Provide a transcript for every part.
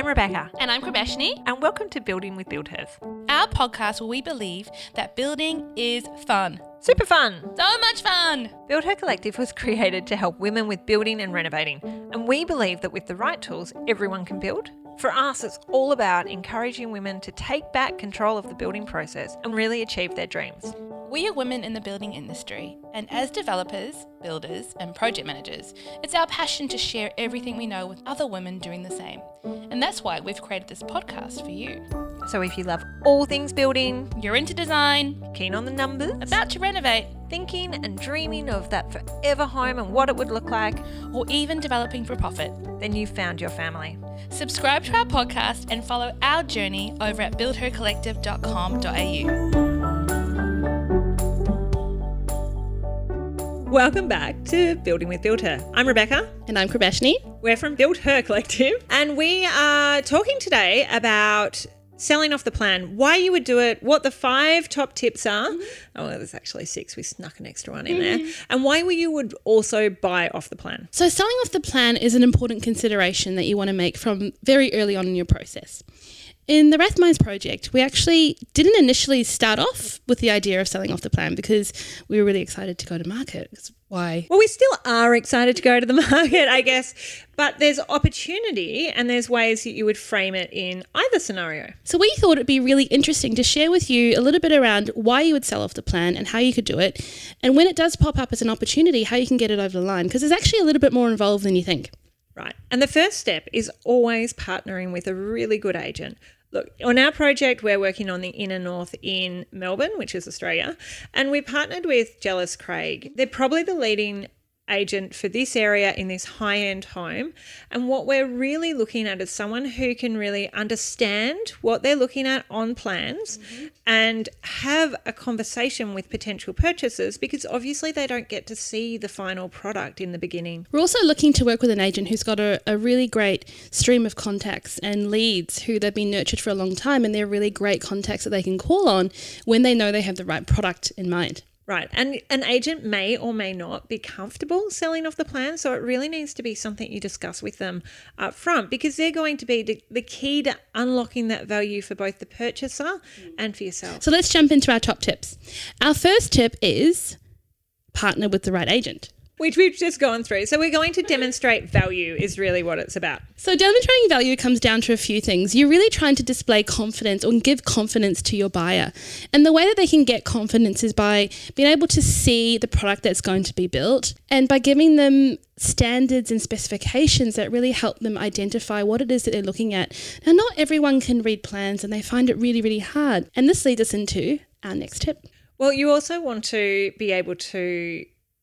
Rebecca. And I'm Krabeshni. And welcome to Building with Builders. Our podcast where we believe that building is fun. Super fun. So much fun. Build Her Collective was created to help women with building and renovating. And we believe that with the right tools, everyone can build. For us, it's all about encouraging women to take back control of the building process and really achieve their dreams. We are women in the building industry, and as developers, builders, and project managers, it's our passion to share everything we know with other women doing the same. And that's why we've created this podcast for you. So if you love all things building, You're into design, keen on the numbers, about to renovate, thinking and dreaming of that forever home and what it would look like, or even developing for profit, then you've found your family. subscribe to our podcast and follow our journey over at buildhercollective.com.au. Welcome back to Building with Build Her. I'm Rebecca. And I'm Krabeshni. We're from Build Her Collective, and we are talking today about selling off the plan, why you would do it, what the 5 top tips are. Oh, well, there's actually 6. We snuck an extra one in there. And why you would also buy off the plan. So selling off the plan is an important consideration that you want to make from very early on in your process. In the Rathmines project, we actually didn't initially start off with the idea of selling off the plan because we were really excited to go to market. Why? Well, we still are excited to go to the market, I guess, but there's opportunity and there's ways that you would frame it in either scenario. So we thought it'd be really interesting to share with you a little bit around why you would sell off the plan and how you could do it. And when it does pop up as an opportunity, how you can get it over the line, because there's actually a little bit more involved than you think. Right. And the first step is always partnering with a really good agent. Look, on our project, we're working on the inner north in Melbourne, which is Australia, and we partnered with Jellis Craig. They're probably the leading agent for this area in this high-end home. And what we're really looking at is someone who can really understand what they're looking at on plans and have a conversation with potential purchasers, because obviously they don't get to see the final product in the beginning. We're also looking to work with an agent who's got a really great stream of contacts and leads who they've been nurtured for a long time, and they're really great contacts that they can call on when they know they have the right product in mind. Right. And an agent may or may not be comfortable selling off the plan. So it really needs to be something you discuss with them up front, because they're going to be the key to unlocking that value for both the purchaser and for yourself. So let's jump into our top tips. Our first tip is partner with the right agent, which we've just gone through. So we're going to demonstrate value is really what it's about. So demonstrating value comes down to a few things. You're really trying to display confidence or give confidence to your buyer. And the way that they can get confidence is by being able to see the product that's going to be built, and by giving them standards and specifications that really help them identify what it is that they're looking at. Now, not everyone can read plans, and they find it really, really hard. And this leads us into our next tip. Well, you also want to be able to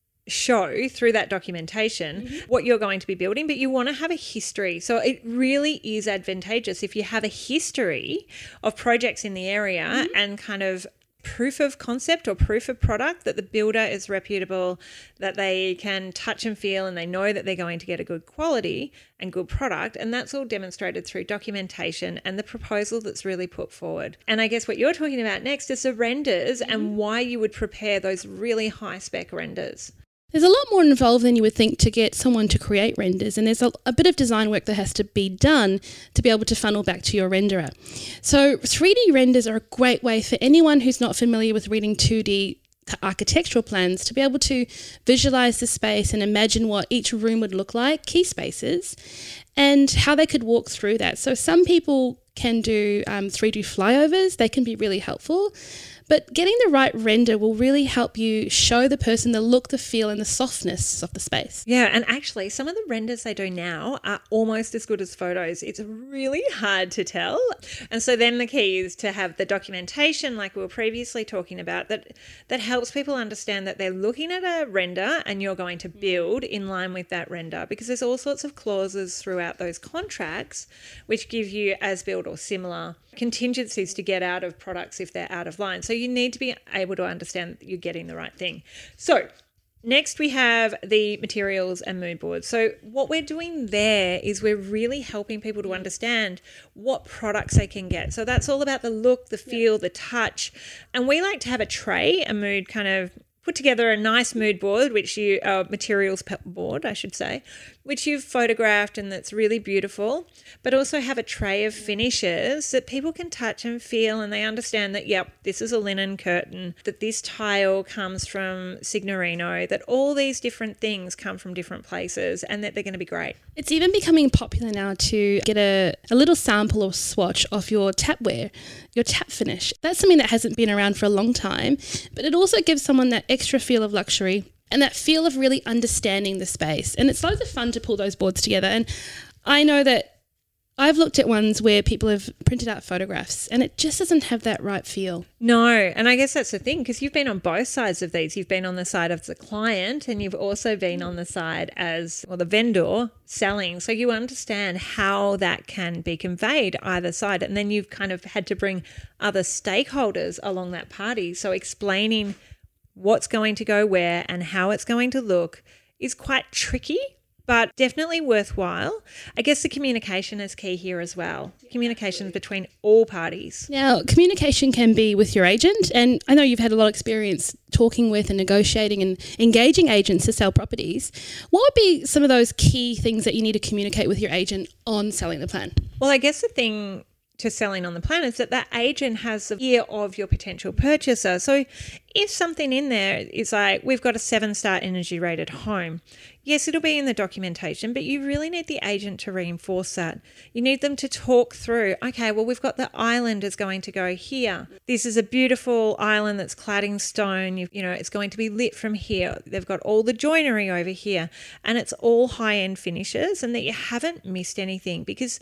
show through that documentation what you're going to be building, but you want to have a history. So it really is advantageous if you have a history of projects in the area and kind of proof of concept or proof of product that the builder is reputable, that they can touch and feel and they know that they're going to get a good quality and good product. And that's all demonstrated through documentation and the proposal that's really put forward. And I guess what you're talking about next is the renders and why you would prepare those really high spec renders. There's a lot more involved than you would think to get someone to create renders, and there's a bit of design work that has to be done to be able to funnel back to your renderer. So 3D renders are a great way for anyone who's not familiar with reading 2D architectural plans to be able to visualize the space and imagine what each room would look like, key spaces, and how they could walk through that. So some people can do 3D flyovers. They can be really helpful. But getting the right render will really help you show the person the look, the feel, and the softness of the space. Yeah, and actually some of the renders they do now are almost as good as photos. It's really hard to tell. And so then the key is to have the documentation, like we were previously talking about, that helps people understand that they're looking at a render and you're going to build in line with that render, because there's all sorts of clauses throughout those contracts which give you as-built or similar contingencies to get out of products if they're out of line. So you need to be able to understand that you're getting the right thing. So next we have the materials and mood boards. So what we're doing there is we're really helping people to understand what products they can get. So that's all about the look, the feel, the touch. And we like to have a tray, a mood kind of put together a nice mood board, materials board, I should say, which you've photographed and that's really beautiful, but also have a tray of finishes that people can touch and feel, and they understand that, yep, this is a linen curtain, that this tile comes from Signorino, that all these different things come from different places and that they're going to be great. It's even becoming popular now to get a little sample or swatch of your tapware, your tap finish. That's something that hasn't been around for a long time, but it also gives someone that extra feel of luxury and that feel of really understanding the space. And it's loads of fun to pull those boards together. And I know that I've looked at ones where people have printed out photographs and it just doesn't have that right feel. No, and I guess that's the thing, because you've been on both sides of these. You've been on the side of the client and you've also been on the side as, well, the vendor selling. So you understand how that can be conveyed either side. And then you've kind of had to bring other stakeholders along that party. So explaining what's going to go where and how it's going to look is quite tricky, but definitely worthwhile. I guess the communication is key here as well. Communication between all parties. Now, communication can be with your agent, and I know you've had a lot of experience talking with and negotiating and engaging agents to sell properties. What would be some of those key things that you need to communicate with your agent on selling the plan? Well, I guess the thing to selling on the plan is that agent has the ear of your potential purchaser. So if something in there is like, we've got a 7-star energy rated home, yes, it'll be in the documentation, but you really need the agent to reinforce that. You need them to talk through, okay, well, we've got the island is going to go here. This is a beautiful island that's clad in stone. You know, it's going to be lit from here. They've got all the joinery over here, and it's all high-end finishes, and that you haven't missed anything, because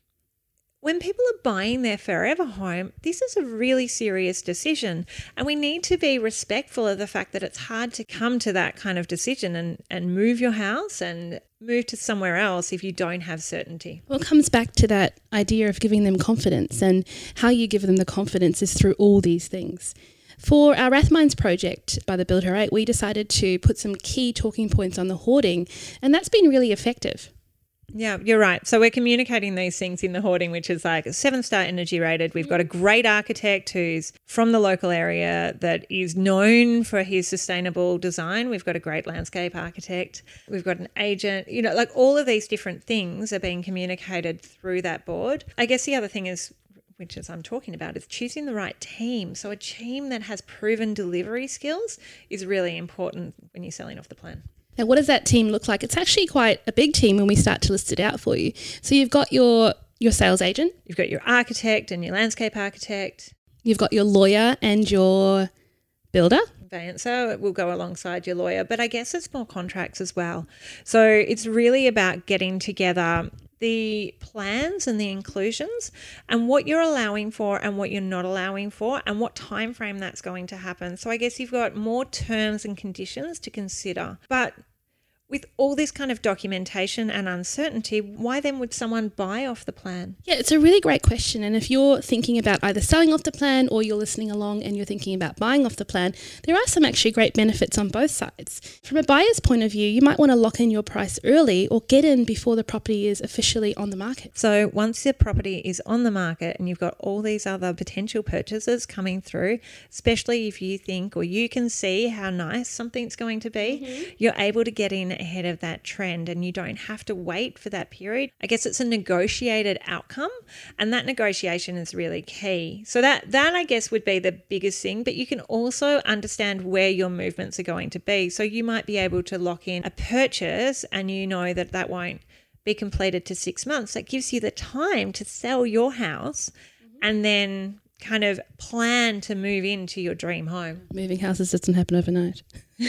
when people are buying their forever home, this is a really serious decision, and we need to be respectful of the fact that it's hard to come to that kind of decision and move your house and move to somewhere else if you don't have certainty. Well, it comes back to that idea of giving them confidence, and how you give them the confidence is through all these things. For our Rathmines project by the Builder 8, we decided to put some key talking points on the hoarding, and that's been really effective. Yeah, you're right. So we're communicating these things in the hoarding, which is like a 7-star energy rated. We've got a great architect who's from the local area that is known for his sustainable design. We've got a great landscape architect. We've got an agent, you know, like all of these different things are being communicated through that board. I guess the other thing is, which is I'm talking about, is choosing the right team. So a team that has proven delivery skills is really important when you're selling off the plan. Now, what does that team look like? It's actually quite a big team when we start to list it out for you. So you've got your sales agent. You've got your architect and your landscape architect. You've got your lawyer and your builder. Conveyancer will go alongside your lawyer, but I guess it's more contracts as well. So it's really about getting together the plans and the inclusions and what you're allowing for and what you're not allowing for and what time frame that's going to happen. So I guess you've got more terms and conditions to consider. But with all this kind of documentation and uncertainty, why then would someone buy off the plan? Yeah, it's a really great question. And if you're thinking about either selling off the plan or you're listening along and you're thinking about buying off the plan, there are some actually great benefits on both sides. From a buyer's point of view, you might want to lock in your price early or get in before the property is officially on the market. So once the property is on the market and you've got all these other potential purchasers coming through, especially if you think or you can see how nice something's going to be, you're able to get in ahead of that trend and you don't have to wait for that period. I guess it's a negotiated outcome, and that negotiation is really key. So that I guess would be the biggest thing, but you can also understand where your movements are going to be. So you might be able to lock in a purchase and you know that won't be completed to 6 months. That gives you the time to sell your house and then kind of plan to move into your dream home. Moving houses doesn't happen overnight.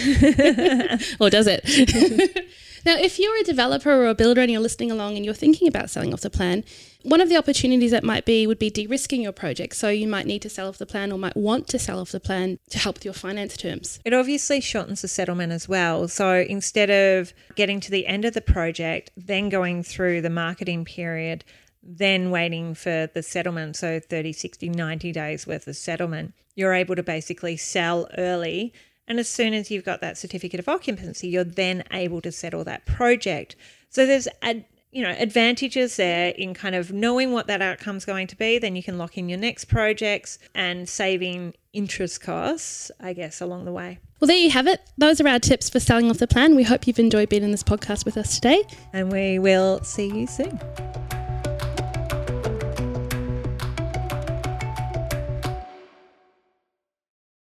Or does it? Now, if you're a developer or a builder and you're listening along and you're thinking about selling off the plan, one of the opportunities that would be de-risking your project. So you might need to sell off the plan or might want to sell off the plan to help with your finance terms. It obviously shortens the settlement as well. So instead of getting to the end of the project, then going through the marketing period, then waiting for the settlement, so 30, 60, 90 days worth of settlement, you're able to basically sell early. And as soon as you've got that certificate of occupancy, you're then able to settle that project. So there's advantages there in kind of knowing what that outcome's going to be. Then you can lock in your next projects and saving interest costs, I guess, along the way. Well, there you have it. Those are our tips for selling off the plan. We hope you've enjoyed being in this podcast with us today. And we will see you soon.